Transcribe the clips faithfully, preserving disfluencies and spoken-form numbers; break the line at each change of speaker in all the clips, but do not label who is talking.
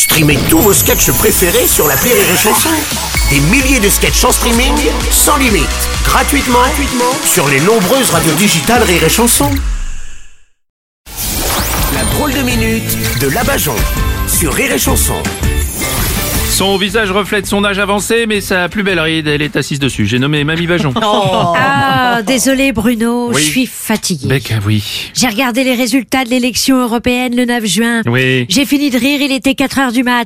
Streamez tous vos sketchs préférés sur l'appli Rire et Chanson. Des milliers de sketchs en streaming, sans limite, gratuitement, gratuitement sur les nombreuses radios digitales Rire et Chanson. La drôle de minute de Labajon sur Rire et Chanson.
Son visage reflète son âge avancé, mais sa plus belle ride, elle est assise dessus. J'ai nommé Mamie Bajon.
Oh. Ah, désolé Bruno,
Oui.
je suis fatiguée.
Bec, oui.
J'ai regardé les résultats de l'élection européenne le neuf juin.
Oui.
J'ai fini de rire, il était quatre heures du mat.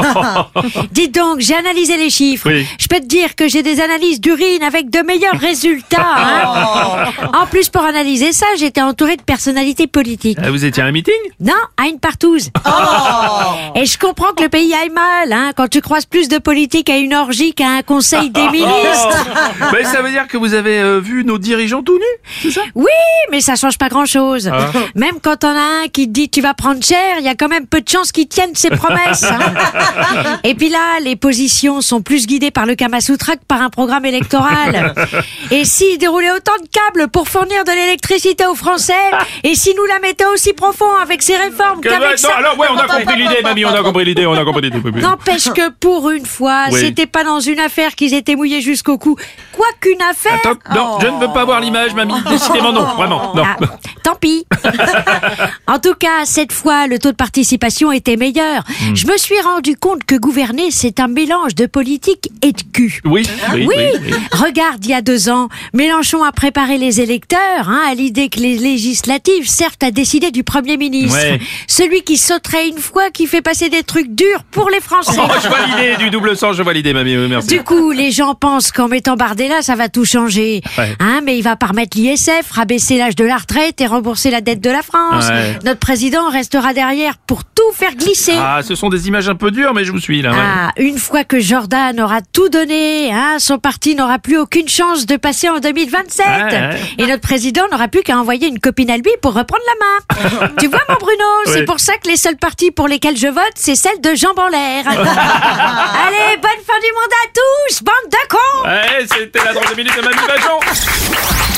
Dites donc, j'ai analysé les chiffres.
Oui.
Je peux te dire que j'ai des analyses d'urine avec de meilleurs résultats. Hein. En plus, pour analyser ça, j'étais entourée de personnalités politiques.
Ah, vous étiez à un meeting?
Non, à une partouze. Et je comprends que le pays aille mal, hein, quand tu croises plus de politiques à une orgie qu'à un conseil des ministres.
Ben, ça veut dire que vous avez euh, vu nos dirigeants tout nus, c'est ça?
Oui, mais ça change pas grand-chose.
Ah.
Même quand on a un qui te dit tu vas prendre cher, il y a quand même peu de chances qu'il tienne ses promesses. Hein. Et puis là, les positions sont plus guidées par le Kamasutra que par un programme électoral. Et s'ils déroulaient autant de câbles pour fournir de l'électricité aux Français, et si nous la mettaient aussi profond avec ces réformes
Que-
qu'avec
non,
ça...
alors, ouais, on a compris l'idée, mamie, on a compris l'idée, on a compris l'idée. Oui, oui.
N'empêche que pour une fois,
Oui.
c'était pas dans une affaire qu'ils étaient mouillés jusqu'au cou. Quoi qu'une affaire...
Attends, non, je ne veux pas voir l'image, mamie. Décidément non, vraiment, non.
Ah, tant pis. En tout cas, cette fois, le taux de participation était meilleur.
Hmm.
Je me suis rendu compte que gouverner, c'est un mélange de politique et de cul.
Oui, oui,
Oui,
oui, oui.
regarde, il y a deux ans, Mélenchon a préparé les électeurs hein, à l'idée que les législatives servent à décider du Premier ministre.
Ouais.
Celui qui sauterait une fois, qui fait passer des trucs durs pour les Français.
Oh, je vois l'idée du double sens, je vois l'idée, mamie, euh, merci.
Du coup, les gens pensent qu'en mettant Bardella, ça va tout changer.
Ouais.
Hein, mais il va pas remettre l'I S F, rabaisser l'âge de la retraite et rembourser la dette de la France.
Ouais.
Notre président restera derrière pour tout faire glisser.
Ah, ce sont des images un peu dures, mais je vous suis, là. Ouais.
Ah, une fois que Jordan aura tout donné, hein, son parti n'aura plus aucune chance de passer en deux mille vingt-sept.
Ouais, ouais.
Et notre président n'aura plus qu'à envoyer une copine à lui pour reprendre la main. Tu vois, mon Bruno,
Oui.
c'est pour ça que les seuls partis pour lesquels je vote, c'est celle de jambes en l'air. Allez, bonne fin du monde à tous, bande de cons!
Ouais, c'était la drôle de minute de Mamie Bajon.